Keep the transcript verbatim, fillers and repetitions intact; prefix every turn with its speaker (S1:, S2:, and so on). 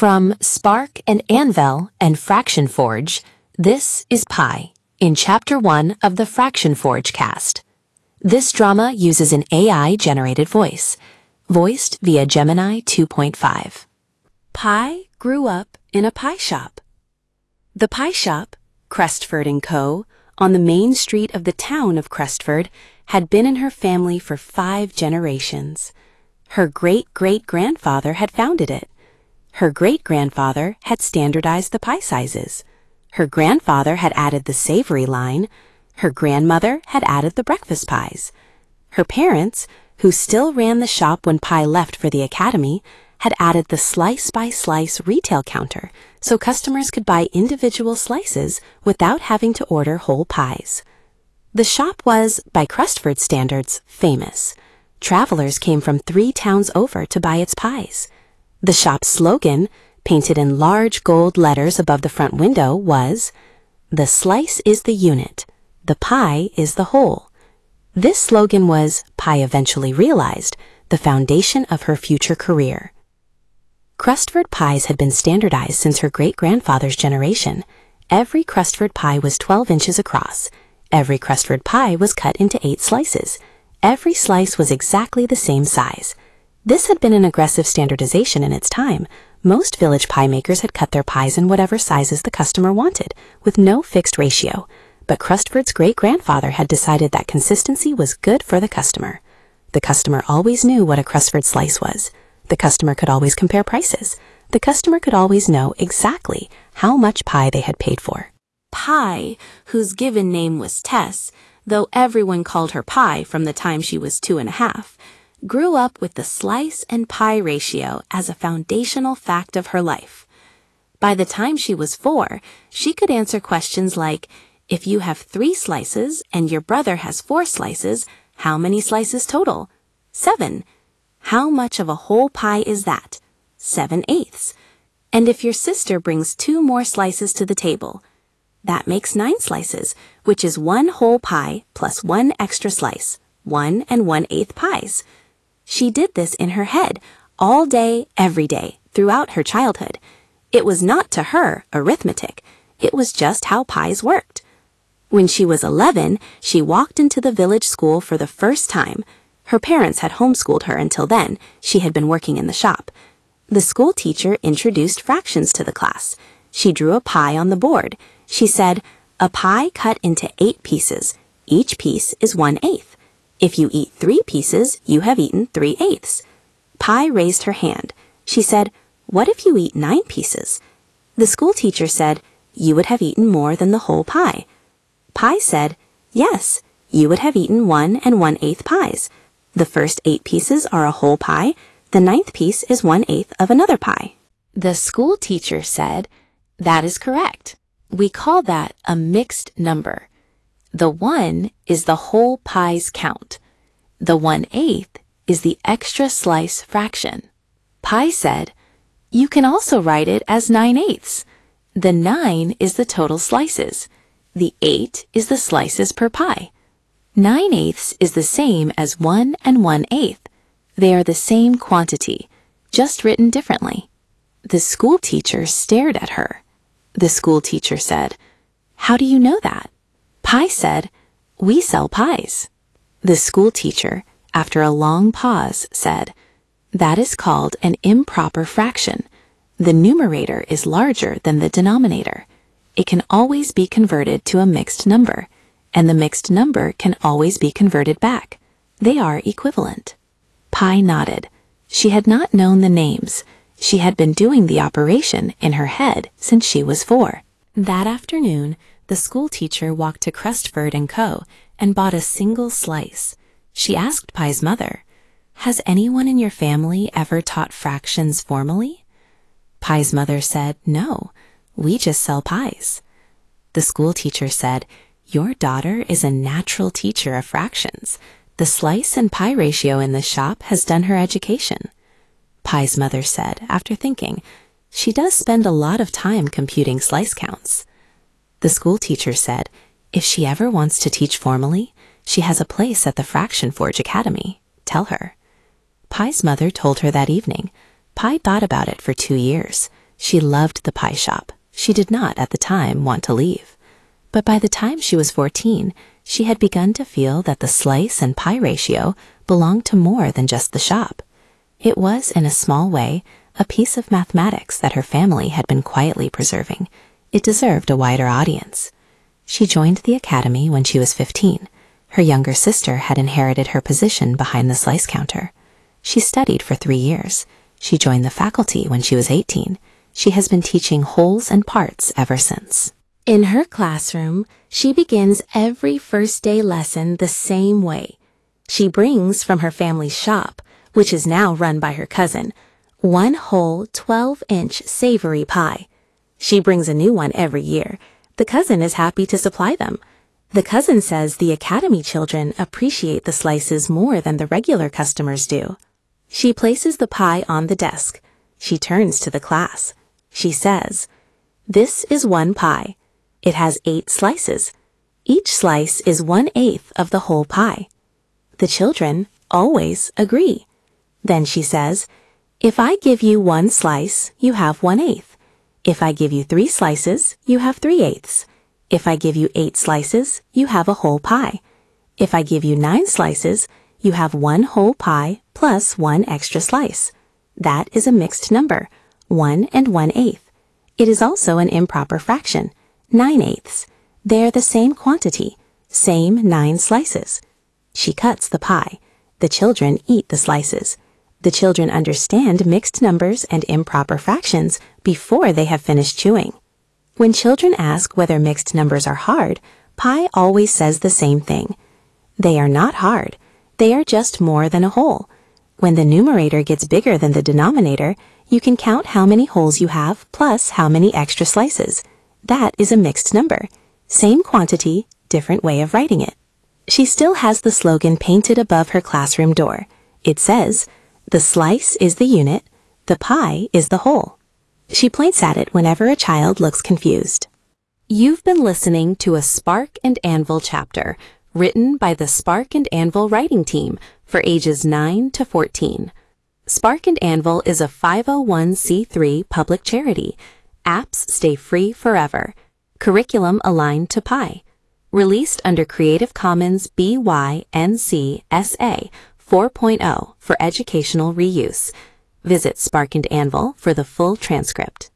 S1: From Spark and Anvil and Fraction Forge, this is Pi, in Chapter one of the Fraction Forge cast. This drama uses an A I-generated voice, voiced via Gemini two point five.
S2: Pi grew up in a pie shop. The pie shop, Crestford and Co., on the main street of the town of Crestford, had been in her family for five generations. Her great-great-grandfather had founded it. Her great-grandfather had standardized the pie sizes. Her grandfather had added the savory line. Her grandmother had added the breakfast pies. Her parents, who still ran the shop when Pi left for the academy, had added the slice-by-slice retail counter so customers could buy individual slices without having to order whole pies. The shop was, by Crestford standards, famous. Travelers came from three towns over to buy its pies. The shop's slogan, painted in large gold letters above the front window, was, "The slice is the unit, the pie is the whole." This slogan was, Pi eventually realized, the foundation of her future career. Crestford pies had been standardized since her great-grandfather's generation. Every Crestford pie was twelve inches across. Every Crestford pie was cut into eight slices. Every slice was exactly the same size. This had been an aggressive standardization in its time. Most village pie makers had cut their pies in whatever sizes the customer wanted, with no fixed ratio. But Crestford's great-grandfather had decided that consistency was good for the customer. The customer always knew what a Crestford slice was. The customer could always compare prices. The customer could always know exactly how much pie they had paid for. Pi, whose given name was Tess, though everyone called her Pi from the time she was two and a half, grew up with the slice and pie ratio as a foundational fact of her life. By the time she was four, she could answer questions like, if you have three slices and your brother has four slices, how many slices total? Seven. How much of a whole pie is that? Seven eighths. And if your sister brings two more slices to the table, that makes nine slices, which is one whole pie plus one extra slice, one and one-eighth pies. She did this in her head, all day, every day, throughout her childhood. It was not, to her, arithmetic. It was just how pies worked. When she was eleven, she walked into the village school for the first time. Her parents had homeschooled her until then. She had been working in the shop. The school teacher introduced fractions to the class. She drew a pie on the board. She said, "A pie cut into eight pieces. Each piece is one-eighth. If you eat three pieces, you have eaten three-eighths." Pi raised her hand. She said, "What if you eat nine pieces?" The school teacher said, "You would have eaten more than the whole pie." Pi said, "Yes, you would have eaten one and one-eighth pies. The first eight pieces are a whole pie. The ninth piece is one-eighth of another pie." The school teacher said, "That is correct. We call that a mixed number. The one is the whole pie's count. The one-eighth is the extra slice fraction." Pi said, "You can also write it as nine-eighths. The nine is the total slices. The eight is the slices per pie. Nine-eighths is the same as one and one-eighth. They are the same quantity, just written differently." The school teacher stared at her. The school teacher said, "How do you know that?" Pi said, "We sell pies." The school teacher, after a long pause, said, "That is called an improper fraction. The numerator is larger than the denominator. It can always be converted to a mixed number, and the mixed number can always be converted back. They are equivalent." Pi nodded. She had not known the names. She had been doing the operation in her head since she was four. That afternoon, the school teacher walked to Crestford and Co. and bought a single slice. She asked Pi's mother, "Has anyone in your family ever taught fractions formally?" Pi's mother said, "No, we just sell pies." The school teacher said, "Your daughter is a natural teacher of fractions. The slice and pie ratio in the shop has done her education." Pi's mother said, after thinking, "She does spend a lot of time computing slice counts." The school teacher said, "If she ever wants to teach formally, she has a place at the Fraction Forge Academy. Tell her." Pi's mother told her that evening. Pi thought about it for two years.
S1: She loved the pie shop. She did not, at the time, want to leave. But by the time she was fourteen, she had begun to feel that the slice and pie ratio belonged to more than just the shop. It was, in a small way, a piece of mathematics that her family had been quietly preserving. It deserved a wider audience. She joined the academy when she was fifteen. Her younger sister had inherited her position behind the slice counter. She studied for three years. She joined the faculty when she was eighteen. She has been teaching wholes and parts ever since.
S2: In her classroom, she begins every first day lesson the same way. She brings from her family's shop, which is now run by her cousin, one whole twelve-inch savory pie. She brings a new one every year. The cousin is happy to supply them. The cousin says the academy children appreciate the slices more than the regular customers do. She places the pie on the desk. She turns to the class. She says, "This is one pie. It has eight slices. Each slice is one-eighth of the whole pie." The children always agree. Then she says, "If I give you one slice, you have one-eighth. If I give you three slices, you have three-eighths. If I give you eight slices, you have a whole pie. If I give you nine slices, you have one whole pie plus one extra slice. That is a mixed number, one and one-eighth. It is also an improper fraction, nine-eighths. They're the same quantity, same nine slices." She cuts the pie. The children eat the slices. The children understand mixed numbers and improper fractions before they have finished chewing. When children ask whether mixed numbers are hard, Pi always says the same thing. They are not hard. They are just more than a whole. When the numerator gets bigger than the denominator, you can count how many wholes you have plus how many extra slices. That is a mixed number. Same quantity, different way of writing it. She still has the slogan painted above her classroom door. It says, "The slice is the unit, the pie is the whole." She points at it whenever a child looks confused.
S1: You've been listening to a Spark and Anvil chapter, written by the Spark and Anvil writing team for ages nine to fourteen. Spark and Anvil is a five oh one c three public charity. Apps stay free forever. Curriculum aligned to Pi. Released under Creative Commons B Y N C S A four point oh for educational reuse. Visit Spark and Anvil for the full transcript.